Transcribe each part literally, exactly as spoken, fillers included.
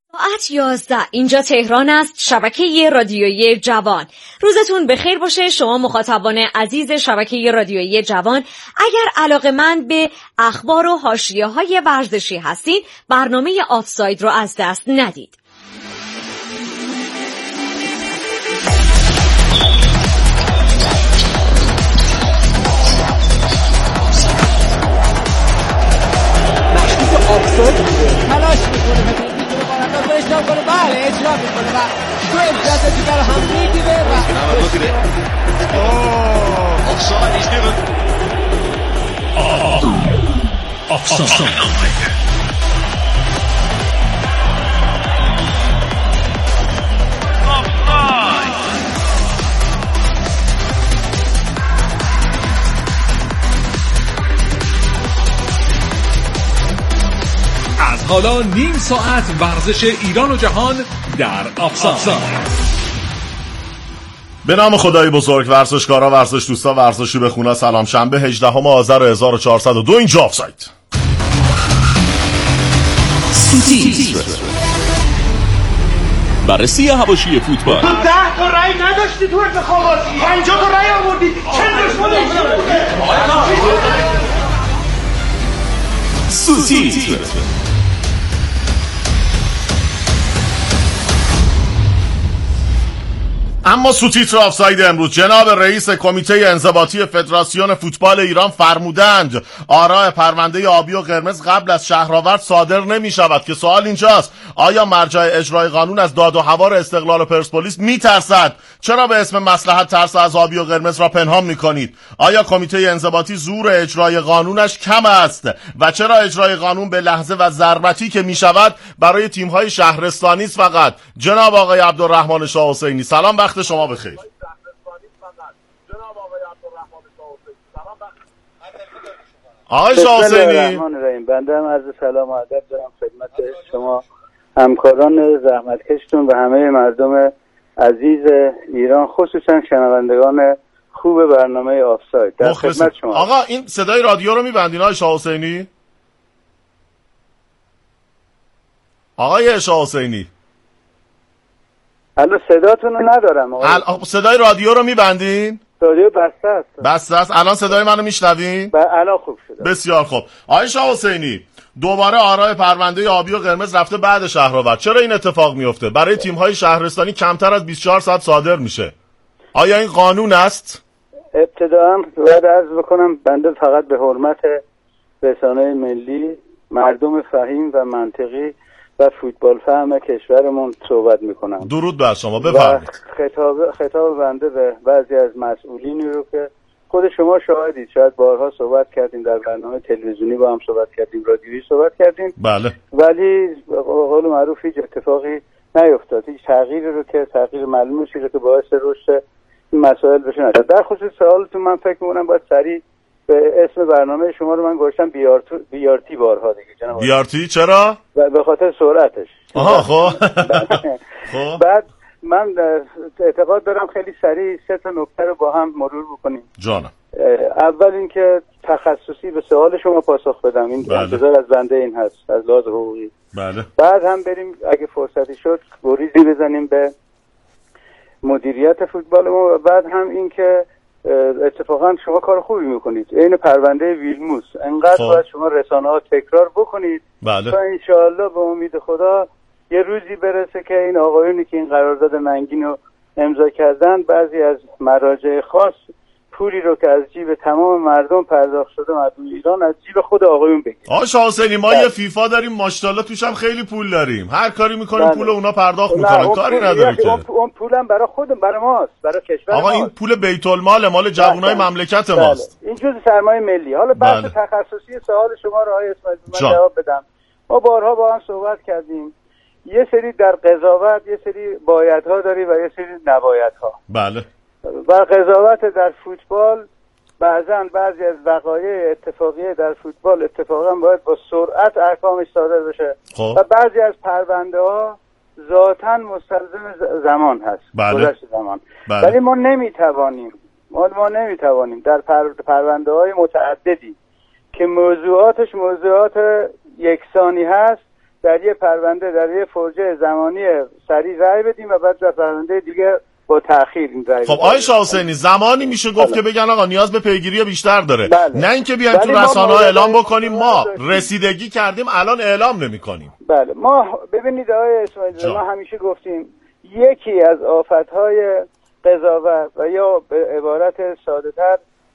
ساعت یازده اینجا تهران است. شبکه رادیویی جوان. روزتون بخیر باشه شما مخاطبان عزیز شبکه رادیویی جوان. اگر علاقه‌مند به اخبار و حاشیه‌های ورزشی هستین برنامه آفساید رو از دست ندید. آفساید تلاش میکنه اجرا کنه، بله اجرا میکنه و تو امتیاز دیگر رو هم میگیره و آفساید is given. Offside. حالا نیم ساعت ورزش ایران و جهان در آفساید. به نام خدای بزرگ، ورزشکارا، ورزش دوستا، ورزشی به خونه. سلام. شنبه هجدهم آذر هزار و چهارصد و دو اینجا آفساید. بررسی حواشی فوتبال. تو ده تا رای نداشتی تو انتخابات، پنجاه تا رای آوردی، چند سوتیتر. اما سوتیتر آفساید امروز، جناب رئیس کمیته انضباطی فدراسیون فوتبال ایران فرمودند آراء پرونده آبی و قرمز قبل از شهرآورد صادر نمی شود که سوال اینجاست آیا مرجع اجرای قانون از داد و هوار استقلال پرسپولیس می ترسد؟ چرا به اسم مصلحت ترس از آبی و قرمز را پنهان می کنید؟ آیا کمیته انضباطی زور اجرای قانونش کم است و چرا اجرای قانون به لحظه و ضربتی که می شود برای تیم‌های شهرستانی است فقط؟ جناب آقای عبدالرحمن شاه حسینی، سلام، وقت شما بخیر. آقای شاه حسینی، بنده هم عرض سلام و ادب دارم خدمت شما همکاران زحمتکشتون و همه مردم عزیز ایران، خصوصا شنوندگان خوب برنامه آفساید. در خدمت شما. آقا این صدای رادیو رو میبندین آقای شاه حسینی؟ آقای شاه حسینی، الان صداتون رو ندارم آقای. ال... صدای رادیو رو میبندین؟ رادیو بسته است. بسته است. الان صدای منو میشنوین؟ الان خوب شده. بسیار خوب. آقای شاه حسینی، دوباره آراء پرونده آبی و قرمز رفته بعد شهرآورد. چرا این اتفاق میفته؟ برای تیم‌های شهرستانی کمتر از بیست و چهار ساعت صادر میشه. آیا این قانون است؟ ابتداً باید عرض بکنم بنده فقط به حرمت رسانه ملی، مردم فهیم و منطقی و فوتبال فهم کشورمون صحبت میکنم. درود بر شما، بفرمایید. خطاب خطاب بنده به بعضی از مسئولینی رو که خود شما شاهدید، شاید بارها صحبت کردیم، در برنامه تلویزیونی با هم صحبت کردیم، رادیویی صحبت کردیم، بله، ولی قول معروف هیچ اتفاقی نیفتاد، هیچ تغییری رو که تغییر ملموسی رو که باعث رشد این مسائل بشه نشد. در خصوص سوالتون من فکر می‌کنم باید سریع به اسم برنامه شما رو من گذاشتم بیارتی بارها دیگه جناب. بیارتی چرا؟ به خاطر سرعتش. آها خب. خب بعد من اعتقاد دارم خیلی سریع سه تا نکته رو با هم مرور بکنیم. جانم. اول اینکه تخصصی به سوال شما پاسخ بدم، این انتظار از بنده این هست از لحاظ حقوقی. بله. بعد هم بریم اگه فرصتی شد گریزی بزنیم به مدیریت فوتبال ما و بعد هم اینکه اتفاقا شما کار خوبی میکنید. این پرونده ویلموس انقدر خب. باید شما رسانه ها تکرار بکنید بله. تا انشاءالله به امید خدا یه روزی برسه که این آقایونی که این قرارداد منگین رو امضا کردن بعضی از مراجع خاص پولی رو که از جیب تمام مردم پرداخت شده مردم ایران از جیب خود آقایون بگیرن. آقا شاه حسینی ما یه فیفا داریم ماشاءالله توش هم خیلی پول داریم، هر کاری میکنیم بله. پول اونا پرداخت میکنن، کاری نداره که اون, اون پولم برای خودم برای ماست، برای کشور آقا ماست. این پول بیت المال مال جوانای بله. مملکت بله. ماست. این جزء سرمایه ملی. حالا بحث بله. تخصصی سوال شما رو آقای اسماعیل من جواب بدم. ما بارها با هم صحبت کردیم، یه سری در قضاوت یه سری بایدها داری و یه سری نبایدها. بله. و قضاوت در فوتبال بعضا بعضی از وقایع اتفاقیه در فوتبال اتفاقا باید با سرعت احکامش صادر بشه خب. و بعضی از پرونده ها ذاتاً مستلزم زمان هست، بله. گذشت زمان بله. ولی ما نمیتوانیم ما, ما نمیتوانیم در پر... پرونده های متعددی که موضوعاتش موضوعات یکسانی هست در یه پرونده در یه فرجه زمانی سریع رأی بدیم و بعد در پرونده دیگه با تأخیر این رأی. خب آقای شاه حسینی زمانی میشه گفت که بگن آقا نیاز به پیگیری بیشتر داره، بله. نه اینکه بیایم تو رسانه‌ها اعلام بکنیم ما رسیدگی کردیم الان اعلام نمی‌کنیم. بله ما ببینید آقای اسماعیلی، ما همیشه گفتیم یکی از آفت‌های قضاوت و یا به عبارت ساده‌تر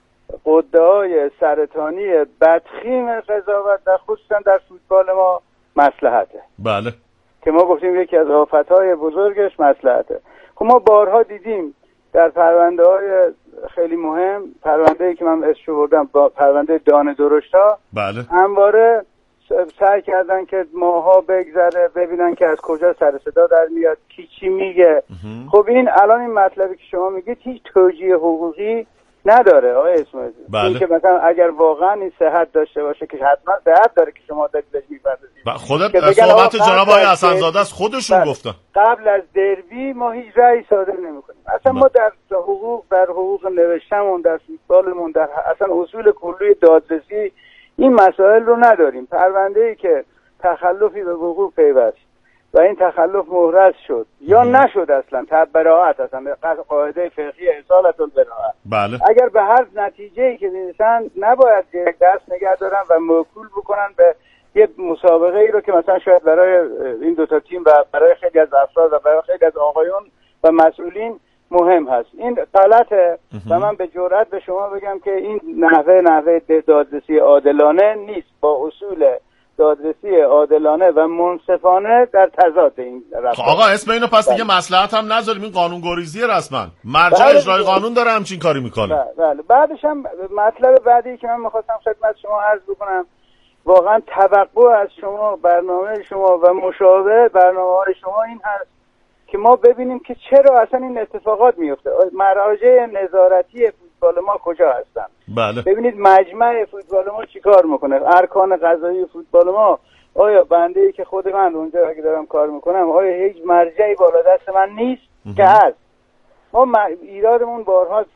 غده‌های سرطانی بدخیم قضاوت در خصوصا در فوتبال ما مصلحته. بله. که ما گفتیم یکی از آفت‌های بزرگش مصلحته. خب ما بارها دیدیم در پرونده‌های خیلی مهم، پرونده‌ای که من اسمش بردم با پرونده دانه درشتا، بله. همواره سعی کردن که ماها بگذره ببینن که از کجا سر صدا در میاد، کی چی میگه. خب این الان این مطلبی که شما میگید هیچ توجیه حقوقی نداره آقای اسماعیلی. بله. این که مثلا اگر واقعا این صحت داشته باشه که حتما صحت داره که شما دارید بهش میپردازید. خودت صحبت جناب آقای حسن‌زاده است، خودشون بله. گفتن قبل از دربی ما هیچ رأی صادر نمی‌کنیم. اصلا بله. ما در حقوق در حقوق نوشتمون در فوتبالمون در اصلا اصول کلی دادرسی این مسائل رو نداریم. پرونده‌ای که تخلفی به وقوع پیوست و این تخلف محرز شد یا نشد اصلا تا براءت اصلا قاعده فقهی اصالت البراءت، بله. اگر به هر نتیجه‌ای که میرسن نباید دست نگه دارن و موکول بکنن به یه مسابقه ای رو که مثلا شاید برای این دوتا تیم و برای خیلی از افراد و برای خیلی از آقایون و مسئولین مهم هست. این غلطه و من به جرئت به شما بگم که این نحوه نحوه دادرسی عادلانه نیست، با اصول دادرسی عادلانه و منصفانه در تضاد این رفتار. آقا اسم اینو پس دیگه مصلحت هم نذاریم، این قانون گریزی رسما مرجع اجرای قانون داره همچین کاری میکنه. بله. بعدش هم مطلب بعدی که من می‌خواستم خدمت شما عرض بکنم، واقعا توقع از شما، برنامه شما و مشابه برنامه‌های شما این هست که ما ببینیم که چرا اصلا این اتفاقات میفته. مراجع نظارتی فوتبال ما کجا هستن؟ بله. ببینید مجمع فوتبال ما چیکار میکنه، ارکان قضایی فوتبال ما، آیا بنده‌ای که خود من اونجا اگه دارم کار میکنم آیا هیچ مرجعی بالا دست من نیست؟ که هست. ما ایرادمون بارها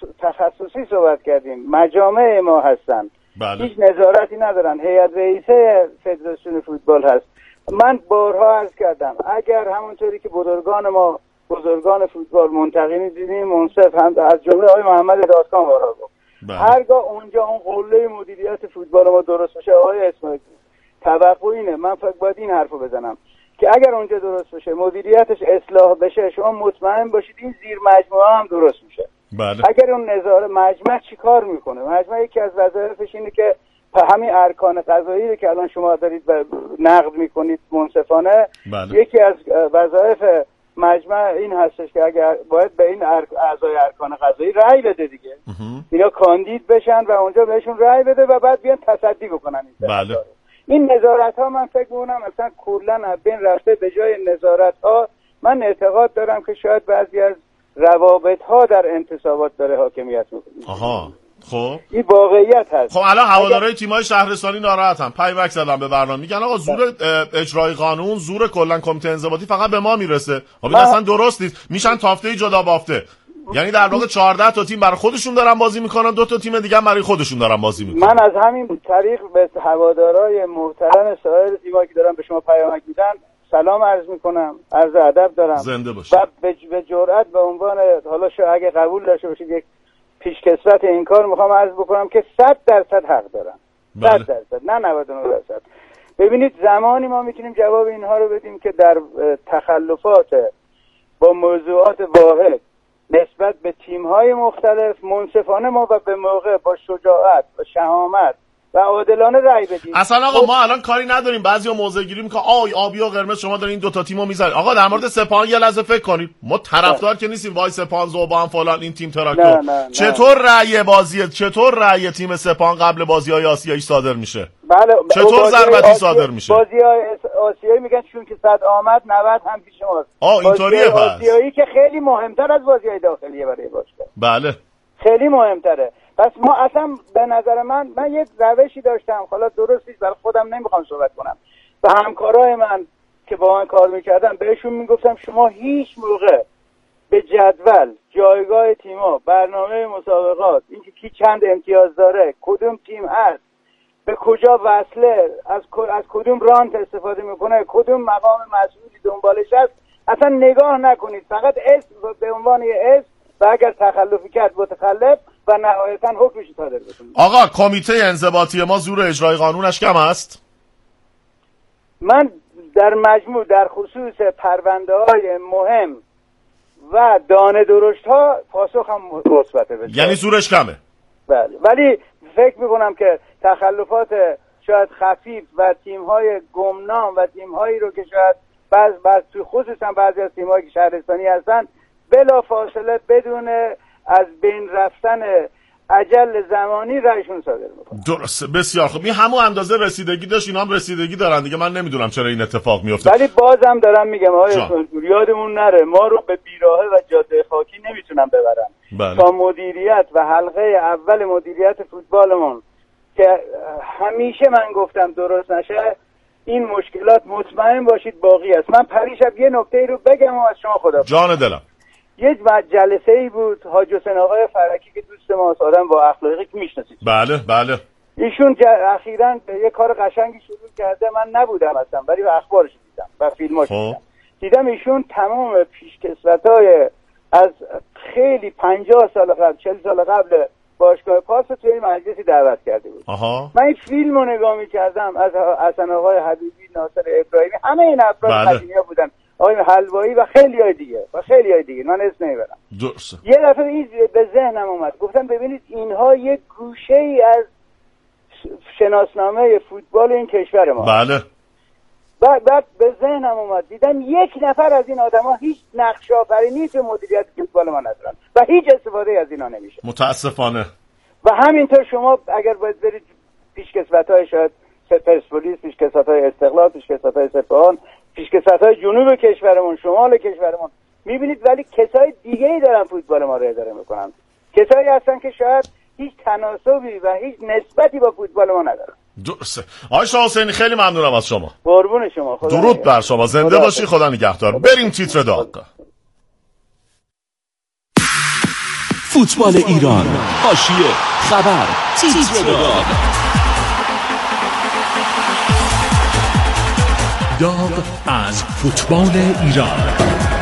تخصصی صحبت کردیم، مجامع ما هستن. بله. هیچ نظارتی ندارن. هیئت رئیسه فدراسیون فوتبال هست. من بارها عرض کردم اگر همونطوری که بزرگان ما بزرگان فوتبال منتقمی دیدیم منصف هم از جمله آقای محمد دادکان بارها گفت، بله. هرگاه اونجا اون قله مدیریت فوتبال ما درست بشه آقای اسماعیلی توقع اینه، من فقط باید این حرفو بزنم که اگر اونجا درست بشه مدیریتش اصلاح بشه شما مطمئن باشید این زیر مجموعه هم درست میشه. بله. اگر اون نظاره مجمع چی کار میکنه؟ مجمع یکی از وظایفش اینه که همین ارکان قضایی رو که الان شما دارید نقد میکنید منصفانه، بله. یکی از وظایف مجمع این هستش که اگر باید به این اعضای ارکان قضایی رأی بده دیگه، اینا کاندید بشن و اونجا بهشون رأی بده و بعد بیان تصدی بکنن این بله. این نظارت ها من فکر می‌کنم اصلا کلاً بین رفته. به جای نظارت ها من اعتقاد دارم که شاید بعضی از روابط ها در انتصابات داره حاکمیت میکنه. آها خب این واقعیت هست. خب الان هوادارهای تیم‌های شهرستانی ناراحتن، پیوک زدن به برنامه، میگن آقا زور اجرای قانون، زور کلا کمیته انضباطی فقط به ما میرسه. خب این اصلا درست نیست، میشن تافته جدا بافته. یعنی در واقع چهارده تا تیم برای خودشون دارن بازی میکنن، دو تا تیم دیگه برای خودشون دارن بازی میکنن. من از همین طریق به هوادارهای محترم سایر تیم‌ها که دارن به شما پیامک میدن سلام عرض میکنم، عرض ادب دارم. زنده باشید. و به جرئت به عنوان حالا شاید اگه قبول داشته باشید یک پیشکسوت این کار میخوام عرض بکنم که صد درصد حق دارم. صد درصد نه نود و نه درصد. ببینید زمانی ما میتونیم جواب اینها رو بدیم که در تخلفات با موضوعات واحد نسبت به تیم‌های مختلف منصفانه ما و به موقع با شجاعت و شهامت و عادلانه رأی بدیم. اصلا آقا ما الان کاری نداریم، بعضیا موضع گیری میکنن آی آبی و قرمز شما دارین این دو تا تیمو میزنید. آقا در مورد سپاهان یه لحظه فکر کنید، ما طرفدار که نیستیم وای سپاهان زوبان فلان این تیم تراکتور. چطور رأی بازی چطور رأی تیم سپاهان قبل بازی‌های آسیایی صادر میشه؟ بله. چطور ضربتی صادر میشه؟ بازی‌های آسیایی میگن چون که صد آمد نود هم پیش ماست. آ اینطوریه پس. آسیایی که خیلی مهمتر از بازی‌های داخلیه برای باشگاه. بله. خیلی مهمتره. پس ما اصلا به نظر من من یک روشی داشتم، حالا درست نیست برای خودم نمیخوام صحبت کنم، و همکارای من که با من کار میکردم بهشون میگفتم شما هیچ موقع به جدول جایگاه تیم‌ها، برنامه مسابقات، اینکه کی چند امتیاز داره، کدوم تیم هست، به کجا وصله، از از کدوم رانت استفاده میکنه، کدوم مقام مسئولی دنبالش هست، اصلا نگاه نکنید، فقط اسم به عنوان اسم و اگر تخلفی کرد متخلف و نهایتا حکمش صادر بکنید. آقا کمیته انضباطی ما زور اجرای قانونش کم است؟ من در مجموع در خصوص پرونده های مهم و دانه درشت ها پاسخ هم مثبته. یعنی زورش کمه؟ بله، ولی فکر میکنم که تخلفات شاید خفیف و تیم های گمنام و تیم هایی رو که شاید بعض بعض توی خصوصا بعضی از تیم هایی که شهرستانی هستن بلا فاصله بدون از بین رفتن اجل زمانی رایشون صادر میکنه. درسته، بسیار خوب. این همون اندازه رسیدگی داشت، اینا هم رسیدگی دارن دیگه. من نمیدونم چرا این اتفاق میفته. ولی بازم دارم میگم آقای سلطور یادمون نره ما رو به بیراهه و جاده خاکی نمیتونن ببرن. بله. تا مدیریت و حلقه اول مدیریت فوتبالمون که همیشه من گفتم درست نشه، این مشکلات مطمئن باشید باقی است. من پریشب یه نکته رو بگم و از شما خدا جان دلم. یک جلسه ای بود حاج حسین آقای فرکی که دوست ما آدم با اخلاقی که میشناسید. بله بله. ایشون اخیراً یه کار قشنگی شروع کرده، من نبودم اصلا ولی به اخبارش دیدم و فیلماش دیدم. دیدم ایشون تمام پیشکسوتای از خیلی پنجاه سال قبل چهل سال قبل باشگاه پاس توی این مجلسی دعوت کرده بود. آها. من این فیلم رو نگاه می‌کردم از حسن آقای حبیبی، ناصر ابراهیمی، همه این افراد بله. قدیمی‌ها بودن، آقای حلوایی و خیلی های دیگه و خیلی های دیگه، من اسم نمیبرم. درسته. یه دفعه این به ذهنم اومد، گفتم ببینید اینها یک گوشه‌ای از شناسنامه فوتبال این کشور ما. بله. بعد بعد به ذهنم اومد دیدم یک نفر از این آدما هیچ نقش آفرینی تو مدیریت فوتبال ما ندارن و هیچ استفاده از اینا نمیشه. متاسفانه. و همینطور شما اگر باید برید پیشکسوت‌های شاید پرسپولیس، پیشکسوت‌های استقلال، پیشکسوت‌های سپاهان، پیشکسوت‌های جنوب کشورمون، شمال کشورمون میبینید، ولی کسای دیگه‌ای دارن فوتبال ما رو اداره میکنن. کسایی هستن که شاید هیچ تناسبی و هیچ نسبتی با فوتبال ما ندارن. درسته. آقای شاه حسینی خیلی ممنونم از شما. قربون شما. خدا درود بر شما. زنده باشی. خدا نگهدار. بریم تیتر داغ. فوتبال ایران، حاشیه، خبر، تیتر داغ. داغ از فوتبال ایران.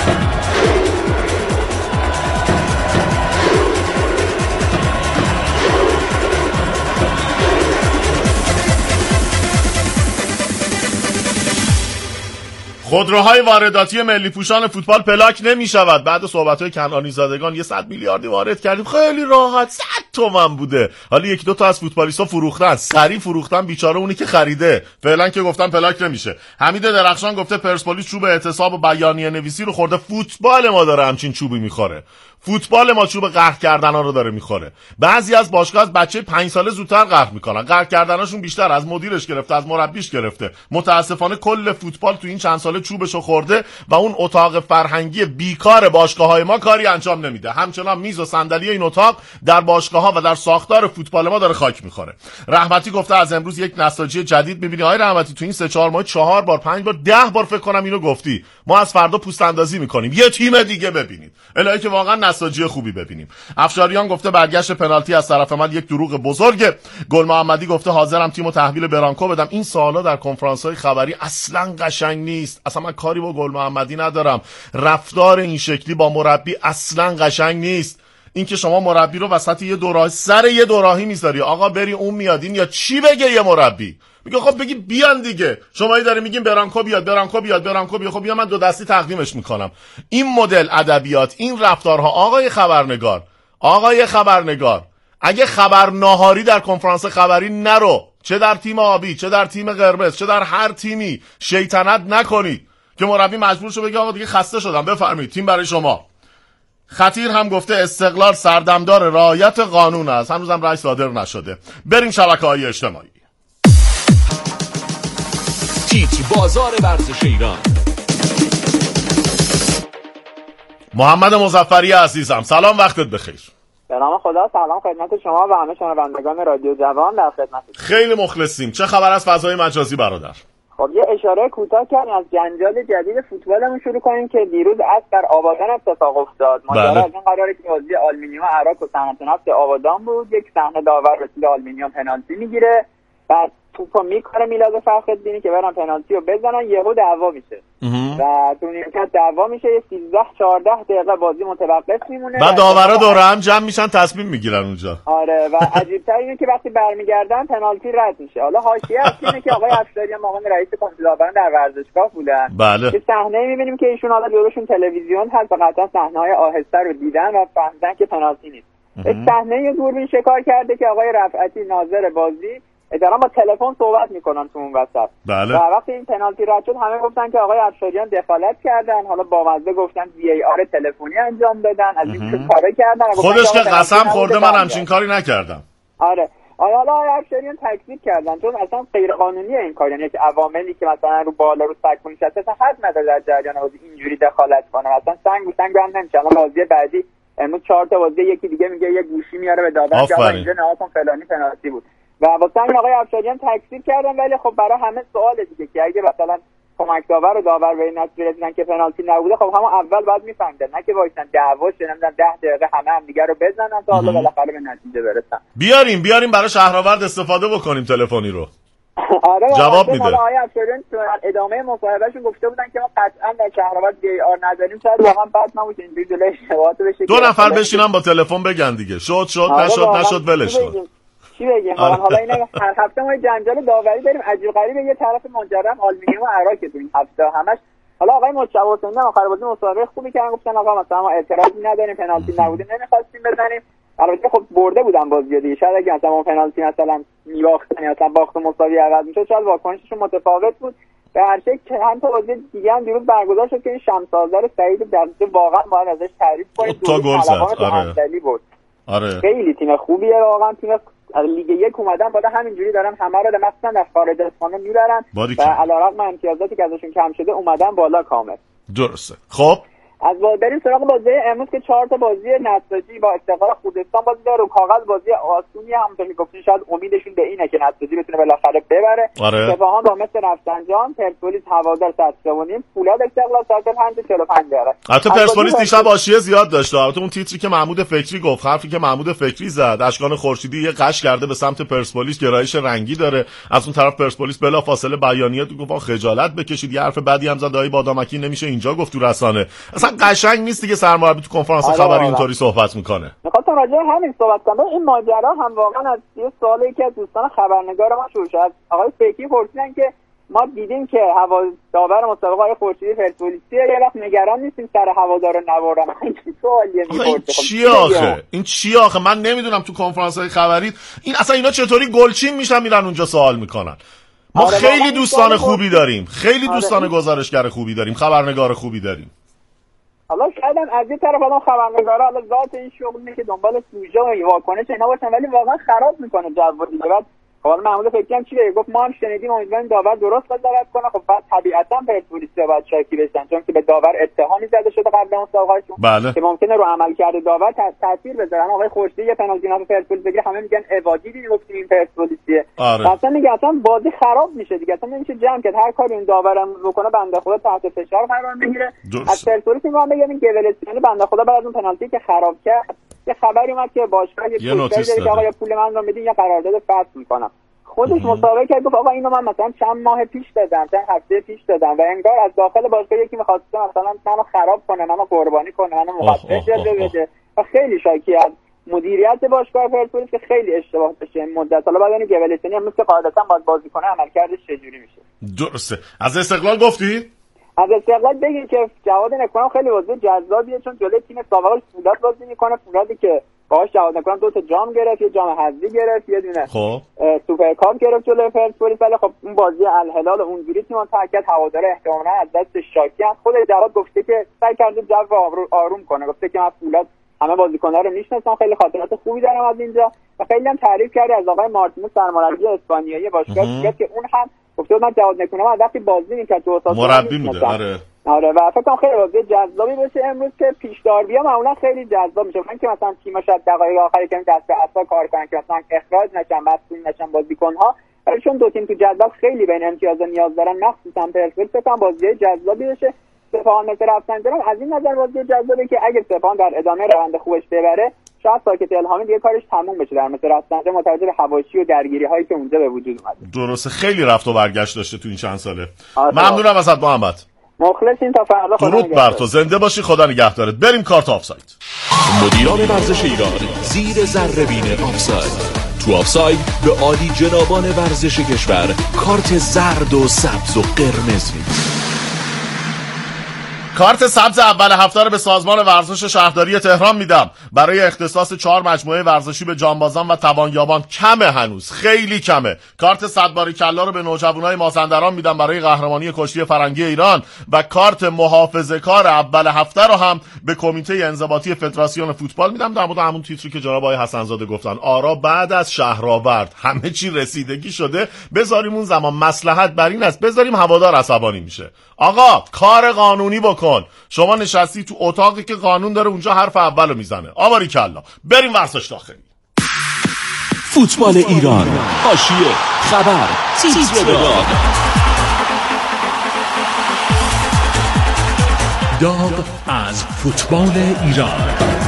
خودروهای وارداتی ملی پوشان فوتبال پلاک نمی شود. بعد صحبت‌های کنعانی زادگان یه صد میلیاردی وارد کردیم، خیلی راحت صد تومن بوده. حالا یک دو تا از فوتبالیست‌ها فروختن، سری فروختن، بیچاره اونی که خریده. فعلا که گفتن پلاک نمیشه. حمید درخشان گفته پرسپولیس چوب اعتصاب و بیانیه نویسی رو خورده. فوتبال ما داره همچین چوبی میخوره. فوتبال ما چوب قهر کردن ها رو داره میخوره. بعضی از باشگاه از بچه پنج ساله زودتر قهر میکنن. قهر کردناشون بیشتر از مدیرش گرفته، از مربیش گرفته. متاسفانه کل فوتبال تو این چند ساله چوبشو خورده و اون اتاق فرهنگی بیکار باشگاه‌های ما کاری انجام نمیده. همچنان میز و صندلی این اتاق در باشگاه‌ها و در ساختار فوتبال ما داره خاک میخوره. رحمتی گفته از امروز یک نساجی جدید می‌بینی. آقای رحمتی تو این سه چهار ماه چهار بار پنج بار ده بار فکر کنم اینو گفتی. ما از فردا پوست اندازی می‌کنیم. یه تیم دیگه ببینید. الهی که واقعا نساجی خوبی ببینیم. افشاریان گفته برگشت پنالتی از طرف من یک دروغ بزرگه. گل محمدی گفته حاضرم تیمو تحویل برانکو بدم. این سوالا در کنفرانس‌های خبری اصلا قشنگ نیست. اصلا من کاری با گل محمدی ندارم. رفتار این شکلی با مربی اصلا قشنگ نیست. این که شما مربی رو وسط یه دوراهی سر یه دوراهی میذاری، آقا بری اون میادین یا چی بگه یه مربی؟ میگه خب بگی بیان دیگه. شما ای داره میگین برانکو بیاد، برانکو بیاد، برانکو بیاد. خب بیا من دو دستی تقدیمش میکنم. این مدل ادبیات، این رفتارها، آقای خبرنگار، آقای خبرنگار، اگه خبر ناهاری در کنفرانس خبری نرو، چه در تیم آبی، چه در تیم قرمز، چه در هر تیمی، شیطنت نکنید که مربی مجبور شه بگه آقا دیگه خسته شدم، بفرمایید تیم برای شما. خطیر هم گفته استقلال سردمدار رعایت قانون است. هنوز هم رأی صادر نشده. بریم شبکه‌های اجتماعی. تیتر بازار ورزش ایران. محمد مظفری عزیزم سلام، وقتت بخیر. به نام خدا، سلام خدمت شما و همه شنوندگان رادیو جوان در خدمتتون. خیلی مخلصیم. چه خبر از فضای مجازی برادر؟ خب یه اشاره کوتاه کردیم از جنجال جدید فوتبالمون شروع کنیم که دیروز از در آبادان اتفاق افتاد. ماجرا از این قراره که بازی آلومینیوم عراق و صنعت نفت آبادان بود. یک صحنه داور رسید آلومینیوم پنالتی میگیره، بعد توپو میکاره میلاد فخرالدینی که برن پنالتی رو بزنن، یهو دعوا میشه و تو نیمکت دعوا میشه، یه سیزده چهارده دقیقه بازی متوقف میمونه. بعد داورا دوره هم جمع میشن تصمیم میگیرن اونجا. آره و عجیب‌تر اینه که وقتی برمیگردن پنالتی رد میشه. حالا حاشیه اصلی اینه که آقای افشاریان معاون رئیس کمیته داوران در ورزشگاه بودن. بله. که صحنه میبینیم که ایشون حالا جلوشون تلویزیون هست و قطعا صحنه‌های آهسته رو دیدن و فهمیدن که پنالتی نیست. صحنه دوربین شکار کرده که آقای رفعتی ناظر بازی دارن با تلفن صحبت میکنن تو اون وسط. بله. و وقتی این پنالتی رد شد همه گفتن که آقای افشاریان دخالت کردن، حالا با مزه گفتن وی ای آر تلفنی انجام دادن، از این کارا کردن. خودش که قسم خورده من همچین کاری نکردم. آره. آیا حالا آقای افشاریان تکذیب کردن چون اصلا غیر قانونیه این کار، یعنی که عواملی که مثلا رو بالا رو سقف نشسته اصلا حد نداره در جریان بازی اینجوری دخالت کنه، مثلا سنگ و سنگ هم نمیشه. الان بازی بعدی امروز چهار تا بازی یکی دیگه میگه یه گوشی میاره به داور که اینجا نها کن فلانی پنالتی بود و واسه همین آقای افشاریان تکذیب کردن. ولی خب برای همه سواله دیگه که اگه مثلا کمک داور و داور به این نتیجه رسیدن که پنالتی نبوده، خب همون اول باید میفهمیدن، نه که وایسن دعوا شه نمیدن ده دقیقه همه هم دیگه رو بزنن تا حالا بالاخره به نتیجه برسن. بیاریم بیاریم برای شهرآورد استفاده بکنیم تلفنی رو. آره جواب میده. حالا آقای افشاریان تو ادامه مصاحبهشون گفته بودن که ما قطعا در شهرآورد وی آر نداریم، شاید واقعا بد نباشه اینجوری جلوی اشتباهات بشه. دو نفر بشینن با تلفن بگن دیگه شد شد نشد نشد ولش کن. چی بگیم؟ حالا اینا هر هفته ما جنجال داوری داریم عجیب غریبه. یه طرف ماجرا آلومینیوم و عراق تو این هفته همش. حالا آقای مجتبی حسینی آخر بازی مصاحبه خوبی کردن، گفتن آقا مثلا ما اعتراضی نداریم، پنالتی نبوده نمی‌خواستیم بزنیم. البته خب برده بودن بازی دیگه، شاید اگه مثلا اون پنالتی مثلا می‌باختن یا مثلا باخت مساوی عوض می‌شد شاید واکنششون متفاوت بود. به هر شکل چند تا بازی دیگه هم دیروز برگزار شد که این شمس آذر سعید دقیقه واقعا باید ازش تعریف کنیم. تا گل زد. آره. آره. خیلی تیم خوبیه واقعا، تیم از لیگ یک اومدن بالا همینجوری دارن همه رو مثلا از خارج از خانه میبرن و علیرغم امتیازاتی که ازشون کم شده اومدن بالا کامل. درسته. خب از بالا بریم سراغ بازی امروز که چهار تا بازی نساجی با استقلال خوزستان بازی داره. رو کاغذ بازی آسونی همونطور که گفتین، شاید امیدشون به اینه که نساجی بتونه بالاخره ببره. آره. سپاهان با مثل رفسنجان، پرسپولیس هوادار ساعت سه و نیم، فولاد استقلال ساعت پنج و چهل و پنج دقیقه. البته پرسپولیس دیشب حاشیه زیاد داشت. البته اون تیتری که محمود فکری گفت، حرفی که محمود فکری زد، اشکان خورشیدی یه قش کرده به سمت پرسپولیس، گرایش رنگی داره. از اون طرف پرسپولیس بلافاصله بیانیه تو گفت خجالت بکشید. یه حرف بدی هم زد، آقای بادامکی نمیشه اینجا گفت تو رسانه. اصلا قشنگ نیست دیگه سرمربی تو کنفرانس آره خبری اینطوری صحبت میکنه. می‌خواستم راجع به همین صحبت کنم. این ماجرا هم واقعا از یه سوالی که از دوستان خبرنگار ما شروع شد. آقای فکری پرسیدن که ما دیدیم که هوادار مسابقه آقای خورشیدی پرسپولیسی یه وقت نگران نیستیم سر هوادار نوارم. این چه سوالیه می‌پرسه؟ این چی آخه؟ این چی آخه؟ من نمیدونم تو کنفرانس‌های خبری این اصلا اینا چطوری گلچین میشن میرن اونجا سوال میکنن. ما آره خیلی دوستان خوبی داریم، خیلی دوستان آره گزارشگر خوبی داریم، خبرنگار خوبی داریم. حالا شاید از این طرف الان خبرنگارا حالا ذات این شغل اینه که دنبال سوژه و واکنش اینا باشن، ولی واقعا خراب میکنه جو دیگه. بعد حالا محمود فکری هم چی بگه؟ گفت ما هم شنیدیم امیدواریم داور درست قضاوت کنه. خب بعد طبیعتا پرسپولیس‌ها باید شاکی بشن چون که به داور اتهامی زده شده قبل اون مسابقهشون بله. که ممکنه رو عملکرد داور تاثیر بذاره. آقای خورشیدی یه پنالتی نه پرسپولیس بگیره همه میگن عوادی دیدی گفتیم این پرسپولیسیه. آره. اصلا میگه اصلا بازی خراب میشه دیگه. اصلا نمیشه جمع کرد، هر کاری اون داورم بکنه بنده خدا تحت فشار قرار میگیره. از پرسپولیس میگم بگم که ولسیانی بنده خدا بعد از اون پنالتی که خراب کرد یه خبری اومد که باشگاه یه پول داره که آقا پول من رو میدین یا قرارداد فسخ میکنم. خودش مسابقه کرد گفت آقا اینو من مثلا چند ماه پیش دادم، چند هفته پیش دادم و انگار از داخل باشگاه یکی می‌خواسته مثلا منو خراب کنه، منو قربانی کنه، منو مقصر جلوه بده و خیلی شاکی از مدیریت باشگاه پرسپولیس که خیلی اشتباه داشته این مدت. حالا بعد اینکه گولستانی هم مثل قاعدتا باید بازیکن عملکردش چجوری میشه. درسته. از استقلال گفتی؟ از استقلال بگین که جواد نکنم خیلی بازی جذابیه چون جلوی تیم سابقش فولاد بازی میکنه. فولادی که باهاش جواد نکنم دو تا جام گرفت، یه جام حذفی گرفت، یه دونه خب سوپر کاپ گرفت جلوی پرسپولیس. ولی خب اون بازی الهلال اونجوری تیم تاکید هوادار احتمالاً از دست شاکی است. خود جواد گفته که سعی کرده جو آروم کنه، گفته که من فولاد همه بازیکن‌ها رو میشناسم، خیلی خاطرات خوبی دارم از اینجا و خیلی هم تعریف کرده از آقای مارتینز سرمربی اسپانیایی باشگاه که اون هم گفته من جواد نکنم از وقتی بازی می‌کرد تو اساس مربی بوده. آره آره و فکر کنم خیلی بازی جذابی باشه امروز که پیش داربی‌ها معمولا خیلی جذاب میشه. من که مثلا تیم‌ها شاید دقایق آخری که دست به عصا کار کنن که مثلا اخراج نشن، مسئول نشن بازیکن‌ها، ولی چون دو تیم تو جدول خیلی بین امتیازا نیاز دارن مخصوصا پرسپولیس فکر کنم بازی جذابی بشه. سپاهان مثل رفسنجان از این نظر بازی جذابه که اگه سپاهان در ادامه روند خوبش ببره شاید ساکت الهامی دیگه کارش تموم بشه در مصر رفتنجه متوجه به حواشی و درگیری هایی که اونجا به وجود اومده. درسته، خیلی رفت و برگشت داشته تو این چند ساله. آره. ممنونم ازت محمد. مخلصیم تا فردا. درود بر تو، زنده باشی، خدا نگهدارت. بریم کارت آفساید. مدیران ورزش ایران زیر ذره‌بین آفساید. تو آفساید به عالی جنابان ورزش کشور کارت زرد و سبز و قرمز میدن. کارت سبز اول هفته رو به سازمان ورزش شهرداری تهران میدم برای اختصاص چهار مجموعه ورزشی به جانبازان و توانیابان. کمه، هنوز خیلی کمه. کارت صد باریکلا رو به نوجوانای مازندران میدم برای قهرمانی کشتی فرنگی ایران و کارت محافظه‌کار اول هفته رو هم به کمیته انضباطی فدراسیون فوتبال میدم در مورد همون تیتری که جناب آقای حسن‌زاده گفتن. آرا بعد از شهرآورد همه چی رسیدگی شده، بذاریم اون زمان. مصلحت بر این است بذاریم هوادار عصبانی میشه. آقا کار قانونی بکن. شما نشستی تو اتاقی که قانون داره اونجا حرف اولو میزنه. آباری کلا. بریم ورزش داخلی. فوتبال ایران، حاشیه، خبر، تیتردار. داغ از فوتبال ایران.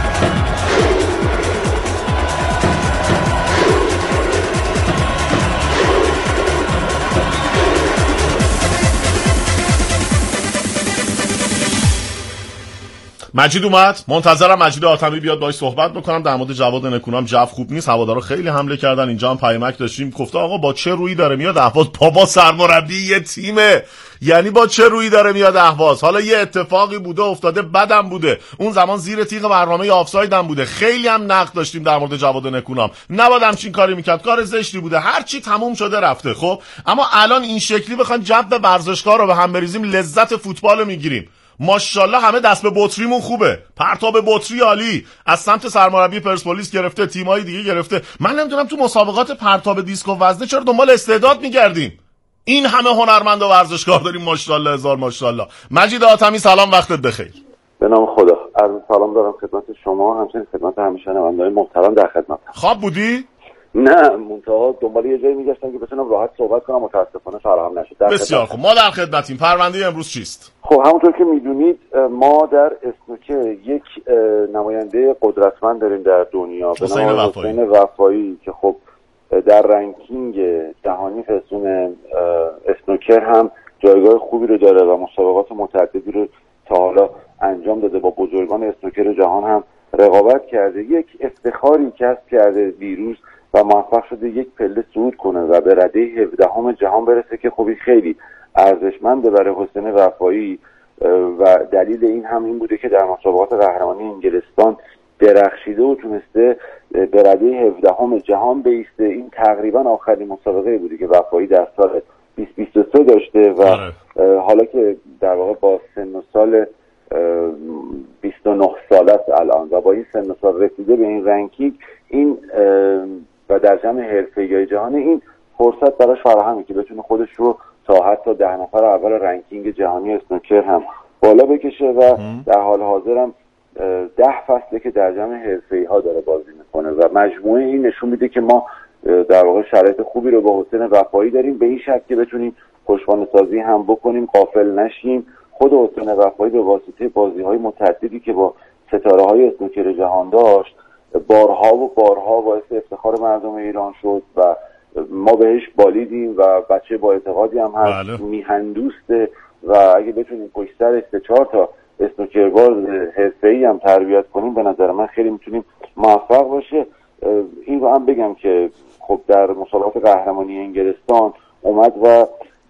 مجید اومد، منتظرم مجید آتمی بیاد باهاش صحبت بکنم در مورد جواد نکونام. جو خوب نیست، هوادارا خیلی حمله کردن. اینجا هم پیامک داشتیم گفته آقا با چه رویی داره میاد اهواز. بابا سرمربی یه تیمه، یعنی با چه رویی داره میاد اهواز. حالا یه اتفاقی بوده افتاده، بدم بوده، اون زمان زیر تیغ برنامه آفساید هم بوده. خیلی هم نقد داشتیم در مورد جواد نکونام، نباید همچین کاری میکرد، کار زشتی بوده، هر چی تموم شده رفته. خب اما الان این شکلی بخوایم جو ورزشگاه رو به هم بریزیم، لذت فوتبال رو میگیریم. ماشاءالله همه دست به بطریمون خوبه، پرتاب بطری عالی، از سمت سرمربی پرسپولیس گرفته تیمای دیگه گرفته. من نمیدونم تو مسابقات پرتاب دیسک و وزنه چرا دنبال استعداد میگردیم؟ این همه هنرمند و ورزشکار داریم، ماشاءالله هزار ماشاءالله. مجید آتمی سلام، وقتت بخیر. به نام خدا. عرض سلام دارم خدمت شما، همچنین خدمت همه شنوندگان محترم در خدمتم. خواب بودی؟ نه، منتها دنبال یه جایی میگشتم که بتونم راحت صحبت کنم، متاسفانه فراهم نشد. بسیار خوب، ما در خدمتیم. پرونده امروز چیست؟ خب همونطور که میدونید ما در اسنوکر یک نماینده قدرتمند داریم در دنیا به نام حسین وفایی که خب در رنکینگ جهانی فسون اسنوکر هم جایگاه خوبی رو داره و مسابقات متعددی رو تا حالا انجام داده، با بزرگان اسنوکر جهان هم رقابت کرده. یک افتخاری کسب کرده دیروز و موفق شده یک پله صعود کنه و به رده هفدهم جهان برسه که خب خیلی ارزشمنده برای حسین وفایی و دلیل این هم این بوده که در مسابقات قهرمانی انگلستان درخشیده و تونسته به رده هفدهم جهان بیسته. این تقریبا آخرین مسابقه بوده که وفایی در سال بیست بیست و سه داشته و حالا که در واقع با سن و سال بیست و نه ساله است الان و با این سن و سال رسیده به این رنکینگ این و در جمع حرفه‌ای جهان این فرصت براش فراهمه که بتونه خودش رو تا حتی ده نفر اول رنکینگ جهانی اسنوکر هم بالا بکشه و در حال حاضر هم ده فصله که در جمع حرفه‌ای ها داره بازی میکنه و مجموعه این نشون میده که ما در واقع شرایط خوبی رو با حسین وفایی داریم، به این شرط که بتونیم پشتوانه سازی هم بکنیم، غافل نشیم. خود حسین وفایی به واسطه بازی‌های متعددی که با ستاره‌های اسنوکر جهان داشت بارها و بارها باعث افتخار مردم ایران شد و ما بهش بالیدیم و بچه با اعتقادی هم هست. بله. میهندوسته و اگه بتونیم پشت سرش سه چهار تا اسنوکرباز حرفه‌ای هم تربیت کنیم به نظر من خیلی میتونیم موفق باشه. این رو هم بگم که خب در مسابقات قهرمانی انگلستان اومد و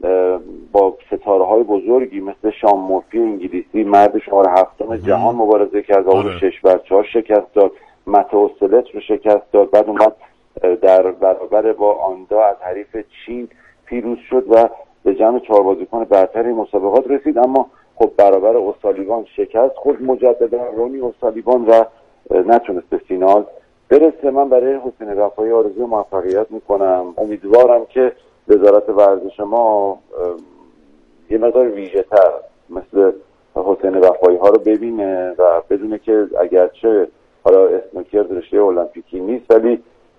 با ستاره‌های بزرگی مثل شان مورفی انگلیسی مرد شماره هفتم جهان مبارزه کرد و اون رو شش بر چهار شکست داد، متئو سلت رو شکست داد، بعد اومد در برابر با آندا از حریف چین پیروز شد و به جمع چهار بازیکن برتر مسابقات رسید، اما خب برابر اوسالیوان شکست خود مجددا رونی اوسالیوان و نتونست به فینال برسه. من برای حسین وفایی آرزوی موفقیت میکنم، امیدوارم که وزارت ورزش ما یه مقدار ویژه‌تر مثل حسین وفایی ها رو ببینه و بدونه که اگرچه حالا اسنوکر رشته المپیکی نیست ولی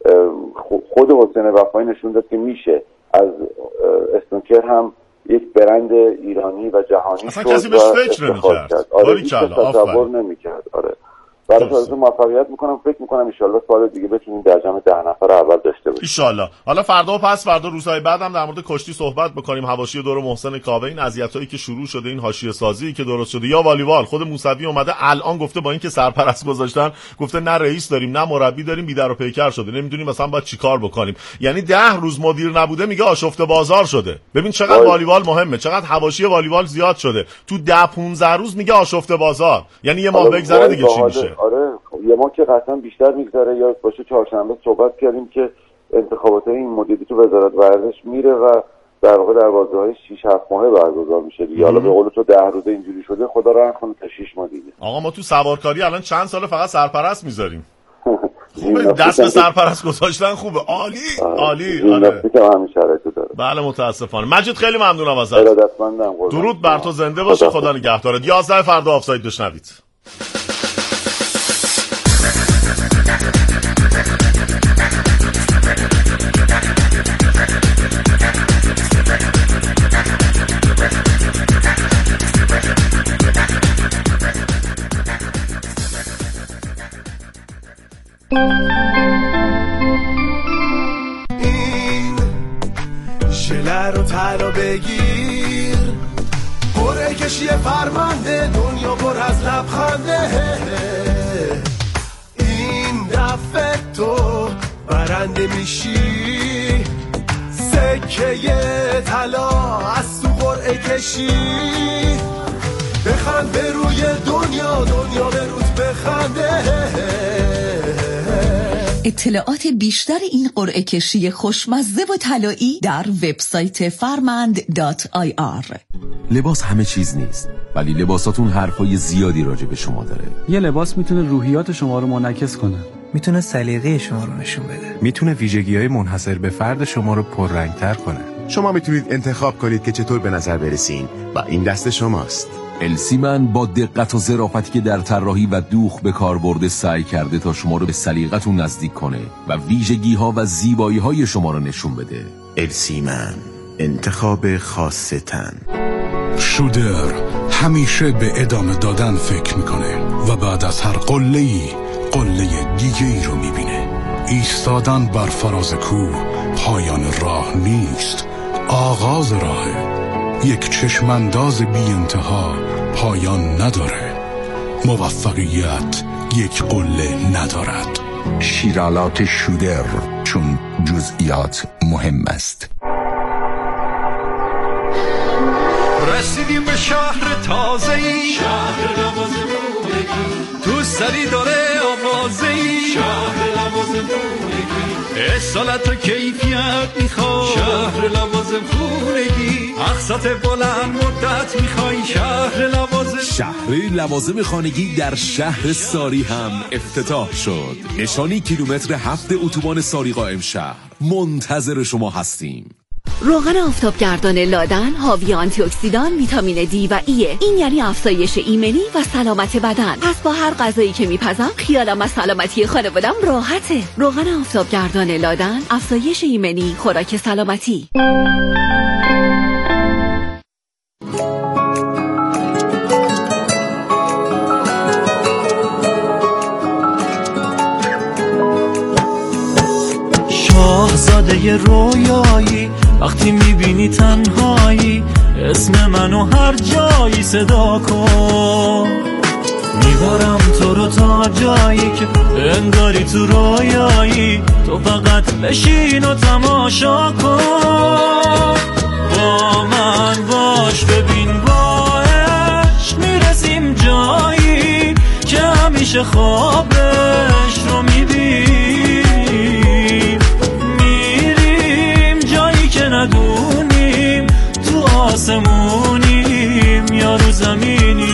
خود حسین وفایی نشون داد که میشه از اسنوکر هم یک برند ایرانی و جهانی اصلا کسی بهش فکر نمی‌کرد. آره کسی تصور نمی‌کرد. آره برای آرزو موفقیت میکنم. فکر میکنم ان شاءالله سال دیگه بتونیم در جمع ده نفر اول داشته باشیم ان شاءالله. حالا فردا و پس فردا روزهای بعدم در مورد کشتی صحبت بکنیم، حواشی دور محسن کاوه، این اذیتایی که شروع شده، این حاشیه سازی که درست شده، یا والیبال. خود موسوی اومده الان گفته با اینکه سرپرست گذاشتن، گفته نه رئیس داریم نه مربی داریم، بی‌در و پیکر شده، نمیدونیم مثلا باید چیکار بکنیم. یعنی ده روز مدیر نبوده میگه آشفته بازار شده. ببین چقدر آی. والیبال مهمه، چقدر حواشی والیبال زیاد شده. تو ده پانزده روز میگه آشفته بازار، یعنی یه ماه بگذره دیگه چی میشه؟ آره یه ما که قطعا بیشتر میگذره. یا باشه چهارشنبه صحبت کردیم که انتخابات این مدیری تو وزارت ورزش میره و در واقع در بازه‌های شش هفت ماهه برگزار میشه دیگه. حالا به قول تو ده روزه اینجوری شده، خدا رحم کنه تا شش ماه دیگه. آقا ما تو سوارکاری الان چند سال فقط سرپرست میذاریم. خوبه دست به سرپرست گذاشتن، خوبه، عالی عالی. آره همین شرایطو داره. بله متاسفانه. مجید خیلی ممنونم ازت. ارادتمندم. درود بر تو، زنده باشه، خدا نگهدارت. یازده فردا آفساید بشنوید. این ژله رو طلا بگیر، قرعه کشی فرمانده، دنیا پر از لبخنده. این دفعه تو برنده میشی، سکه طلا از تو قرعه کشی. بخند به روی دنیا، دنیا به روت بخنده. اطلاعات بیشتر این قرعه کشی خوشمزه و طلایی در وبسایت فرمند دات آی آر. لباس همه چیز نیست، ولی لباساتون حرفای زیادی راجع به شما داره. یه لباس میتونه روحیات شما رو منعکس کنه، میتونه سلیقه شما رو نشون بده، میتونه ویژگی‌های منحصر به فرد شما رو پررنگ‌تر کنه. شما میتونید انتخاب کنید که چطور به نظر برسین و این دست شماست. السیمن با دقت و ظرافتی که در طراحی و دوخ به کار برده سعی کرده تا شما رو به سلیقتون نزدیک کنه و ویژگی‌ها و زیبایی‌های شما رو نشون بده. السیمن، انتخاب خاص تن. شودر همیشه به ادامه دادن فکر میکنه و بعد از هر قله‌ای قله دیگه ای رو میبینه. ایستادن بر فراز کوه پایان راه نیست، آغاز راهه. یک چشمانداز بی انتها پایان نداره. موفقیت یک قله ندارد. شیرالات شودر، چون جزئیات مهم است. رسیدیم به شهر تازه‌ای، شهر لوازم خونگی، تو سری داره آوازه‌ای، شهر لوازم خونگی، اصالت و کیفیت میخوای، شهر لوازم خونگی، اقساط بلند مدت میخوای، شهر لوازم. شهر لوازم خانگی در شهر ساری هم افتتاح شد. نشانی کیلومتر هفت اتوبان ساری قائم شهر. منتظر شما هستیم. روغن آفتابگردان لادن حاوی آنتی اکسیدان، ویتامین دی و ایه. این یعنی افزایش ایمنی و سلامت بدن. پس با هر غذایی که میپزم خیالم از سلامتی خانوادم راحته. روغن آفتابگردان لادن، افزایش ایمنی، خوراک سلامتی. شاهزاده رویایی، وقتی میبینی تنهایی اسم منو هر جایی صدا کن. میبرم تو رو تا جایی که انگاری تو رویایی، تو فقط بشین و تماشا کن. با من باش، ببین با عشق میرسیم جایی که همیشه خوابش رو میبینیم. میریم جایی که ندونیم تو آسمونیم یا رو زمینیم.